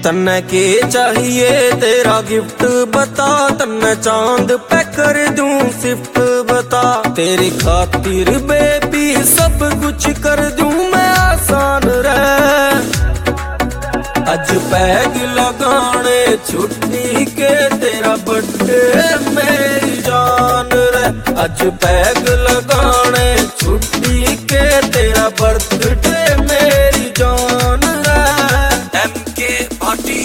तन्ने के चाहिए तेरा गिफ्ट बता, तन्ने चांद पे कर दूं शिफ्ट बता। तेरी खातिर बेबी सब कुछ कर दूं मैं आसान रह। अज पैग लगाने छुट्टी के तेरा बर्थडे मेरी जान रह। अज पैग लगाने छुट्टी के तेरा बर्थडे मेरी जान रह। MK पार्टी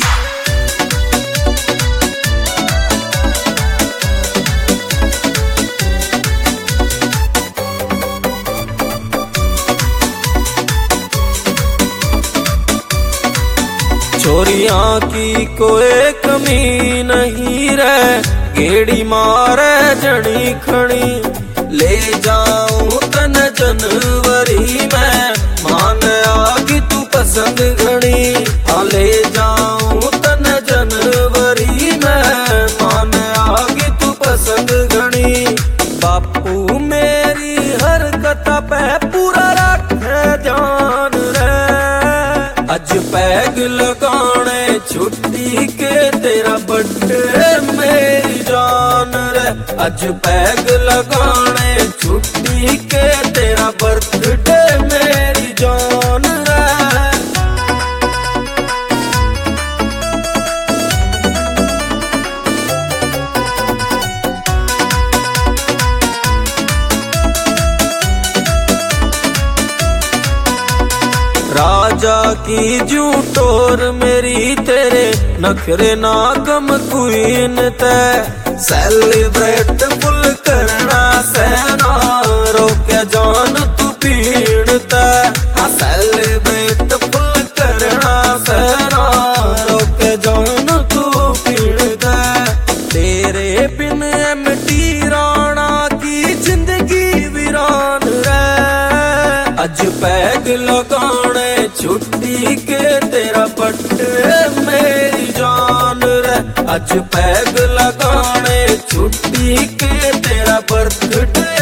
छोरियां की कोई कमी नहीं रह। गेड़ी मारे जड़ी खड़ी ले जाऊं तन जनवरी में, मान आगी तू पसंद घड़ी। हाँ ले जाऊं तन जनवरी में, मान आगी तू पसंद घड़ी। बापू मेरी हरकत पे पूरा रखे ध्यान रे। अज पैग लगाने छुट्टी के तेरा बर्थडे मेरी जान रे। अज पैग लगाने छुट्टी के तेरा बर्थडे मेरी जान रे। राजा की जू टोर मेरी तेरे नखरे नागम क्वीन तै। सेलिब्रेट फुल करना सहना रोके जान तू पीण तै। हाँ सेलिब्रेट फुल करना सहना रोके जान तू पीण तै। तेरे बिन MT राणा की जिंदगी वीरान रह। अज पैग लगाने छुट्टी के तेरा बर्थडे मेरी जान रह। अज पैग लगाने छुट्टी के तेरा बर्थडे